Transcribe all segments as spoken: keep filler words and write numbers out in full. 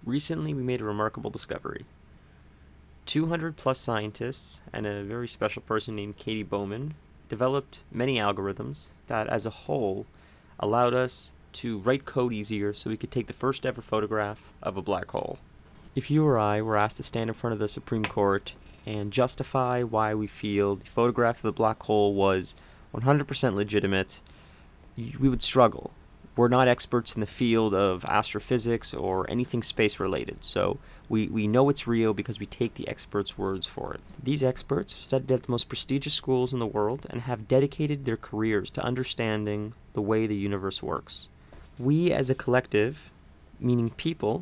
Recently, we made a remarkable discovery. two hundred plus scientists and a very special person named Katie Bowman developed many algorithms that, as a whole, allowed us to write code easier so we could take the first ever photograph of a black hole. If you or I were asked to stand in front of the Supreme Court and justify why we feel the photograph of the black hole was one hundred percent legitimate, we would struggle. We're not experts in the field of astrophysics or anything space related, so we, we know it's real because we take the experts' words for it. These experts studied at the most prestigious schools in the world and have dedicated their careers to understanding the way the universe works. We as a collective, meaning people,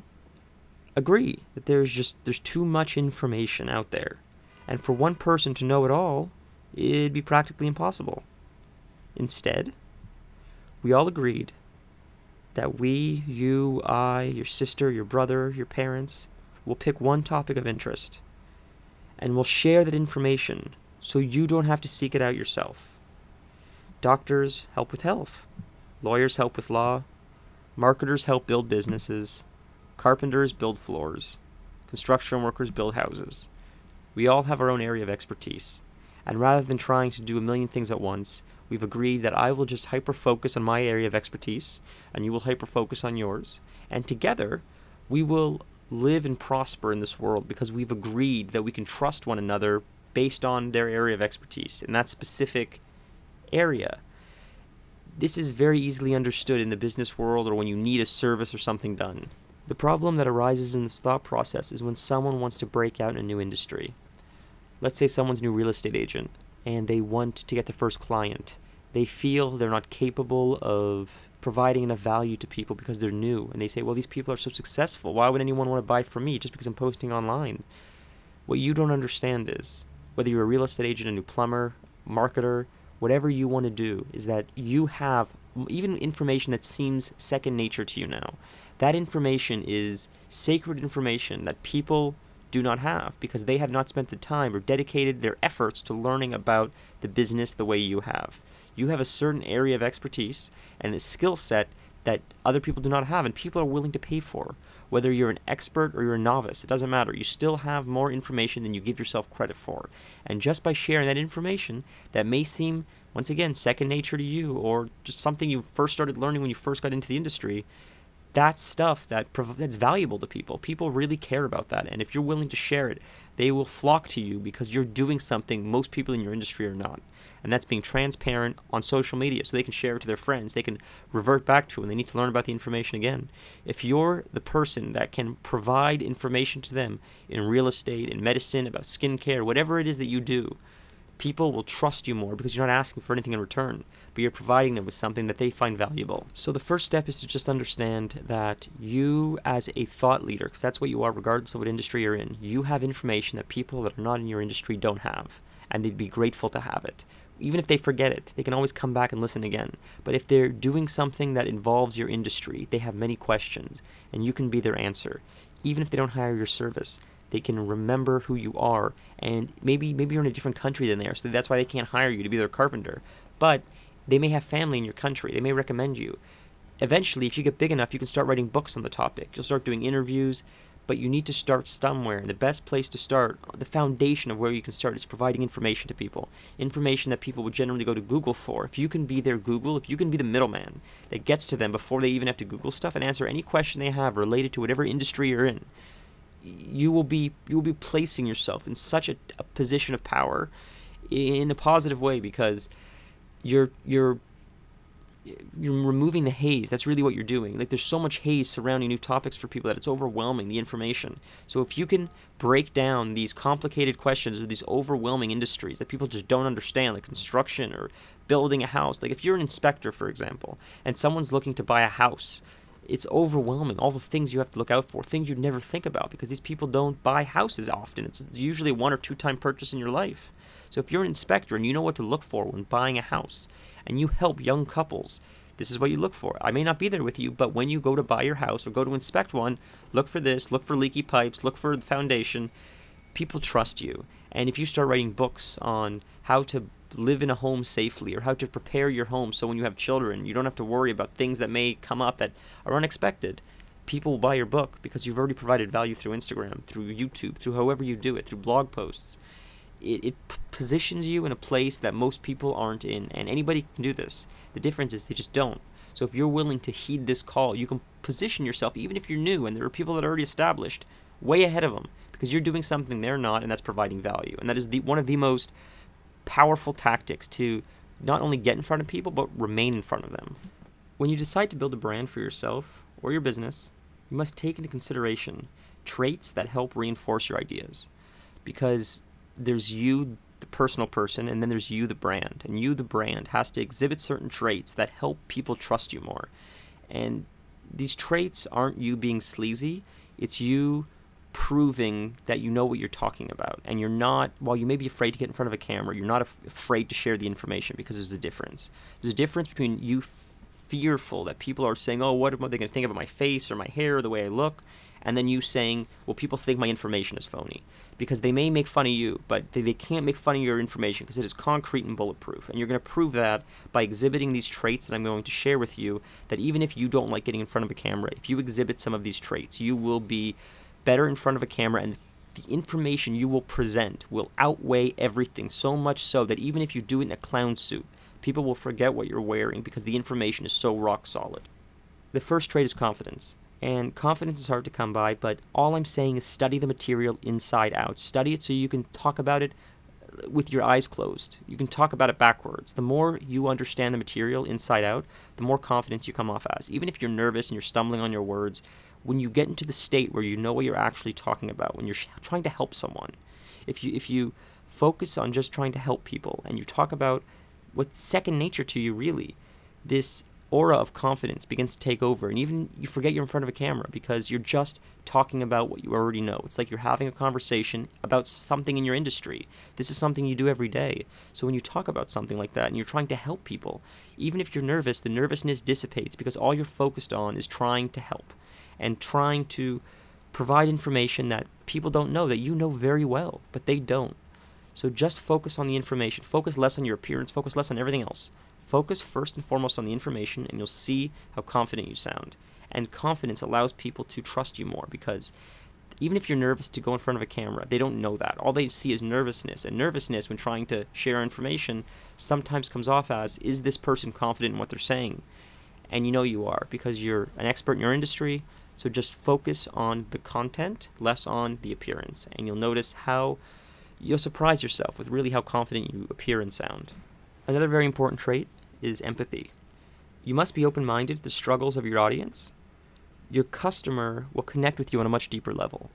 agree that there's just there's too much information out there, and for one person to know it all, it'd be practically impossible. Instead, we all agreed that we, you, I, your sister, your brother, your parents, will pick one topic of interest, and we'll share that information so you don't have to seek it out yourself. Doctors help with health, lawyers help with law, marketers help build businesses, carpenters build floors, construction workers build houses. We all have our own area of expertise, and rather than trying to do a million things at once, we've agreed that I will just hyper-focus on my area of expertise, and you will hyper-focus on yours, and together we will live and prosper in this world because we've agreed that we can trust one another based on their area of expertise in that specific area. This is very easily understood in the business world or when you need a service or something done. The problem that arises in this thought process is when someone wants to break out in a new industry. Let's say someone's a new real estate agent and they want to get the first client. They feel they're not capable of providing enough value to people because they're new. And they say, well, these people are so successful. Why would anyone want to buy from me just because I'm posting online? What you don't understand is, whether you're a real estate agent, a new plumber, marketer, whatever you want to do, is that you have even information that seems second nature to you now. That information is sacred information that people do not have because they have not spent the time or dedicated their efforts to learning about the business the way you have. You have a certain area of expertise and a skill set that other people do not have and people are willing to pay for. Whether you're an expert or you're a novice, it doesn't matter. You still have more information than you give yourself credit for. And just by sharing that information that may seem, once again, second nature to you or just something you first started learning when you first got into the industry, that's stuff that that's valuable to people. People really care about that. And if you're willing to share it, they will flock to you because you're doing something most people in your industry are not. And that's being transparent on social media so they can share it to their friends. They can revert back to it when they need to learn about the information again. If you're the person that can provide information to them in real estate, in medicine, about skincare, whatever it is that you do, people will trust you more because you're not asking for anything in return, but you're providing them with something that they find valuable. So the first step is to just understand that you as a thought leader, because that's what you are regardless of what industry you're in, you have information that people that are not in your industry don't have, and they'd be grateful to have it. Even if they forget it, they can always come back and listen again. But if they're doing something that involves your industry, they have many questions, and you can be their answer. Even if they don't hire your service, they can remember who you are, and maybe maybe you're in a different country than they are, so that's why they can't hire you to be their carpenter. But they may have family in your country. They may recommend you. Eventually, if you get big enough, you can start writing books on the topic. You'll start doing interviews, but you need to start somewhere. And the best place to start, the foundation of where you can start, is providing information to people. Information that people would generally go to Google for. If you can be their Google, if you can be the middleman that gets to them before they even have to Google stuff and answer any question they have related to whatever industry you're in, you will be you will be placing yourself in such a, a position of power in a positive way because you're you're you're removing the haze. That's really what you're doing. Like, there's so much haze surrounding new topics for people that it's overwhelming, the information. So if you can break down these complicated questions or these overwhelming industries that people just don't understand, like construction or building a house, like if you're an inspector, for example, and someone's looking to buy a house, it's overwhelming, all the things you have to look out for, things you'd never think about because these people don't buy houses often. It's usually a one or two time purchase in your life. So if you're an inspector and you know what to look for when buying a house and you help young couples, this is what you look for. I may not be there with you, but when you go to buy your house or go to inspect one, look for this, look for leaky pipes, look for the foundation. People trust you. And if you start writing books on how to live in a home safely or how to prepare your home so when you have children, you don't have to worry about things that may come up that are unexpected, people will buy your book because you've already provided value through Instagram, through YouTube, through however you do it, through blog posts. It, it p- positions you in a place that most people aren't in, and anybody can do this. The difference is they just don't. So if you're willing to heed this call, you can position yourself, even if you're new and there are people that are already established, way ahead of them, because you're doing something they're not, and that's providing value. And that is the one of the most powerful tactics to not only get in front of people, but remain in front of them. When you decide to build a brand for yourself or your business, you must take into consideration traits that help reinforce your ideas, because there's you, the personal person, and then there's you, the brand. And you, the brand, has to exhibit certain traits that help people trust you more. And these traits aren't you being sleazy. It's you proving that you know what you're talking about. And you're not, while you may be afraid to get in front of a camera, you're not af- afraid to share the information, because there's a difference. There's a difference between you f- fearful that people are saying, oh, what are they going to think about my face or my hair or the way I look? And then you saying, well, people think my information is phony. Because they may make fun of you, but they, they can't make fun of your information because it is concrete and bulletproof. And you're going to prove that by exhibiting these traits that I'm going to share with you, that even if you don't like getting in front of a camera, if you exhibit some of these traits, you will be better in front of a camera, and the information you will present will outweigh everything, so much so that even if you do it in a clown suit, people will forget what you're wearing because the information is so rock solid. The first trait is confidence. And confidence is hard to come by, but all I'm saying is study the material inside out. Study it so you can talk about it with your eyes closed. You can talk about it backwards. The more you understand the material inside out, the more confidence you come off as. Even if you're nervous and you're stumbling on your words, when you get into the state where you know what you're actually talking about, when you're sh- trying to help someone, if you if you focus on just trying to help people and you talk about what's second nature to you really, this aura of confidence begins to take over, and even you forget you're in front of a camera because you're just talking about what you already know. It's like you're having a conversation about something in your industry. This is something you do every day. So when you talk about something like that and you're trying to help people, even if you're nervous, the nervousness dissipates because all you're focused on is trying to help and trying to provide information that people don't know, that you know very well, but they don't. So just focus on the information. Focus less on your appearance. Focus less on everything else. Focus first and foremost on the information, and you'll see how confident you sound. And confidence allows people to trust you more, because even if you're nervous to go in front of a camera, they don't know that. All they see is nervousness. And nervousness, when trying to share information, sometimes comes off as, is this person confident in what they're saying? And you know you are, because you're an expert in your industry. So just focus on the content, less on the appearance. And you'll notice how you'll surprise yourself with really how confident you appear and sound. Another very important trait is empathy. You must be open-minded to the struggles of your audience. Your customer will connect with you on a much deeper level.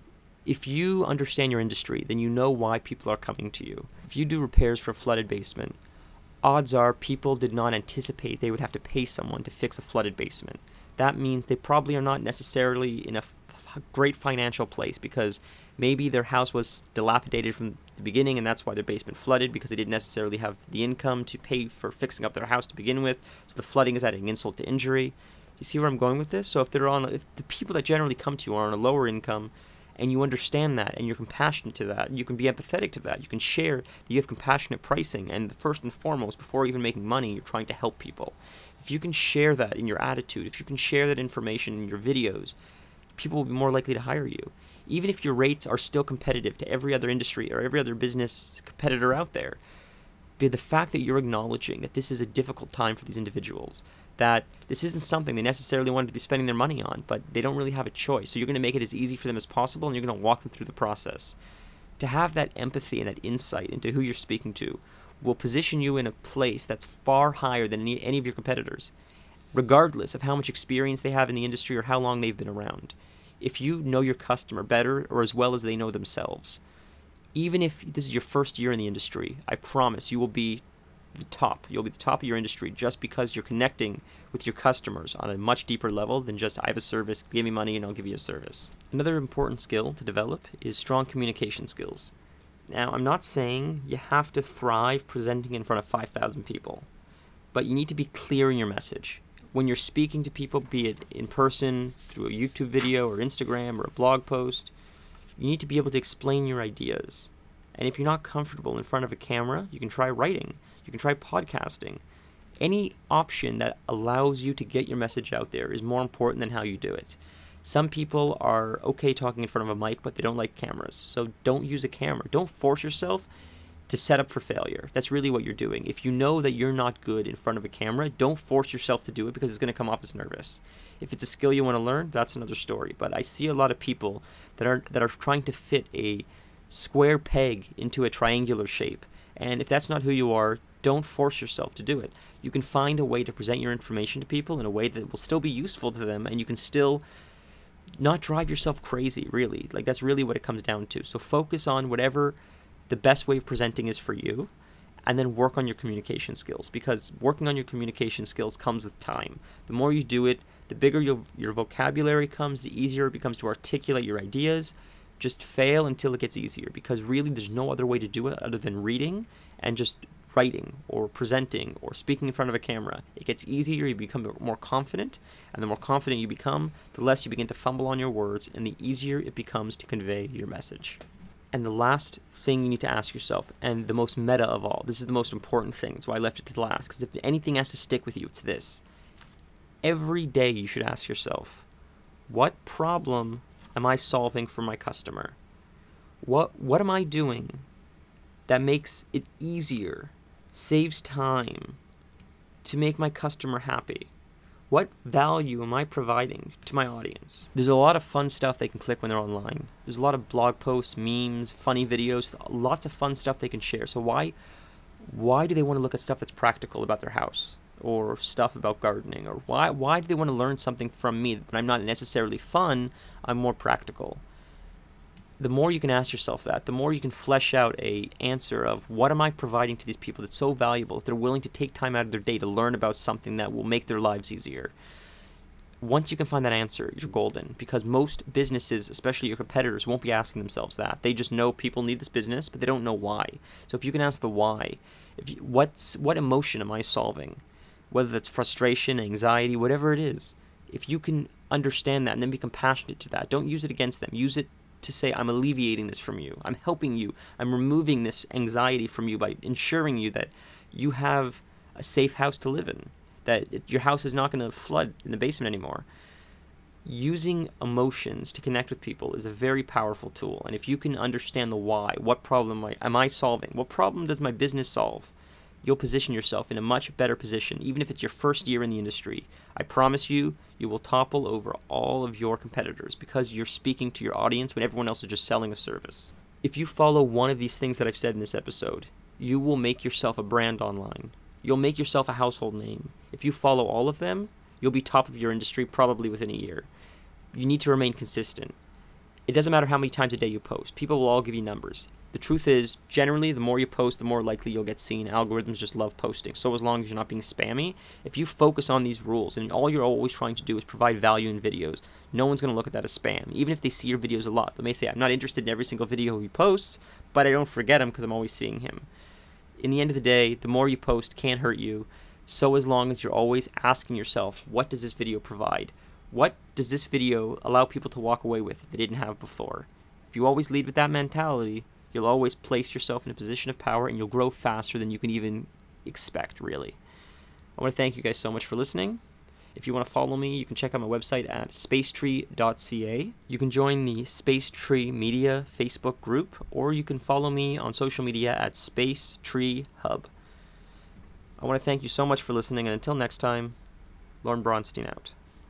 If you understand your industry, then you know why people are coming to you. If you do repairs for a flooded basement, odds are people did not anticipate they would have to pay someone to fix a flooded basement. That means they probably are not necessarily in a f- f- great financial place, because maybe their house was dilapidated from the beginning and that's why their basement flooded, because they didn't necessarily have the income to pay for fixing up their house to begin with. So the flooding is adding insult to injury. Do you see where I'm going with this? So if they're on, if the people that generally come to you are on a lower income, and you understand that and you're compassionate to that, you can be empathetic to that, you can share that you have compassionate pricing, and first and foremost, before even making money, you're trying to help people. If you can share that in your attitude, if you can share that information in your videos, people will be more likely to hire you. Even if your rates are still competitive to every other industry or every other business competitor out there, but the fact that you're acknowledging that this is a difficult time for these individuals, that this isn't something they necessarily wanted to be spending their money on, but they don't really have a choice. So you're going to make it as easy for them as possible, and you're going to walk them through the process. To have that empathy and that insight into who you're speaking to will position you in a place that's far higher than any, any of your competitors, regardless of how much experience they have in the industry or how long they've been around. If you know your customer better or as well as they know themselves, even if this is your first year in the industry, I promise you will be the top. You'll be the top of your industry just because you're connecting with your customers on a much deeper level than just, I have a service, give me money and I'll give you a service. Another important skill to develop is strong communication skills. Now, I'm not saying you have to thrive presenting in front of five thousand people, but you need to be clear in your message. When you're speaking to people, be it in person, through a YouTube video or Instagram or a blog post, you need to be able to explain your ideas. And if you're not comfortable in front of a camera, you can try writing. You can try podcasting. Any option that allows you to get your message out there is more important than how you do it. Some people are okay talking in front of a mic, but they don't like cameras. So don't use a camera. Don't force yourself to set up for failure. That's really what you're doing. If you know that you're not good in front of a camera, don't force yourself to do it because it's going to come off as nervous. If it's a skill you want to learn, that's another story. But I see a lot of people that are that are trying to fit a square peg into a triangular shape. And if that's not who you are, don't force yourself to do it. You can find a way to present your information to people in a way that will still be useful to them, and you can still not drive yourself crazy, really. Like, that's really what it comes down to. So focus on whatever the best way of presenting is for you, and then work on your communication skills, because working on your communication skills comes with time. The more you do it, the bigger your, your vocabulary comes, the easier it becomes to articulate your ideas. Just fail until it gets easier, because really there's no other way to do it other than reading and just writing or presenting or speaking in front of a camera. It gets easier, you become more confident, and the more confident you become, the less you begin to fumble on your words, and the easier it becomes to convey your message. And the last thing you need to ask yourself, and the most meta of all, this is the most important thing, so I left it to the last, because if anything has to stick with you, it's this. Every day you should ask yourself, what problem am I solving for my customer? What, what am I doing that makes it easier, saves time, to make my customer happy? What value am I providing to my audience? There's a lot of fun stuff they can click when they're online. There's a lot of blog posts, memes, funny videos, lots of fun stuff they can share. So why, why do they want to look at stuff that's practical about their house, or stuff about gardening? Or why, why do they want to learn something from me when I'm not necessarily fun, I'm more practical? The more you can ask yourself that, the more you can flesh out a answer of what am I providing to these people that's so valuable if they're willing to take time out of their day to learn about something that will make their lives easier. Once you can find that answer, you're golden, because most businesses, especially your competitors, won't be asking themselves that. They just know people need this business, but they don't know why. So if you can ask the why, if you, what's what emotion am I solving? Whether that's frustration, anxiety, whatever it is, if you can understand that and then be compassionate to that, don't use it against them. Use it to say, I'm alleviating this from you. I'm helping you. I'm removing this anxiety from you by ensuring you that you have a safe house to live in, that it, your house is not going to flood in the basement anymore. Using emotions to connect with people is a very powerful tool. And if you can understand the why, what problem am I, am I solving? What problem does my business solve? You'll position yourself in a much better position, even if it's your first year in the industry. I promise you, you will topple over all of your competitors because you're speaking to your audience when everyone else is just selling a service. If you follow one of these things that I've said in this episode, you will make yourself a brand online. You'll make yourself a household name. If you follow all of them, you'll be top of your industry probably within a year. You need to remain consistent. It doesn't matter how many times a day you post. People will all give you numbers. The truth is, generally, the more you post, the more likely you'll get seen. Algorithms just love posting. So as long as you're not being spammy, if you focus on these rules, and all you're always trying to do is provide value in videos, no one's going to look at that as spam. Even if they see your videos a lot, they may say, I'm not interested in every single video he posts, but I don't forget him because I'm always seeing him. In the end of the day, the more you post can't hurt you, so as long as you're always asking yourself, what does this video provide? What does this video allow people to walk away with that they didn't have before? If you always lead with that mentality, you'll always place yourself in a position of power, and you'll grow faster than you can even expect, really. I want to thank you guys so much for listening. If you want to follow me, you can check out my website at spacetree dot c a. You can join the Spacetree Media Facebook group, or you can follow me on social media at Spacetree Hub. I want to thank you so much for listening, and until next time, Lorne Bronstein out.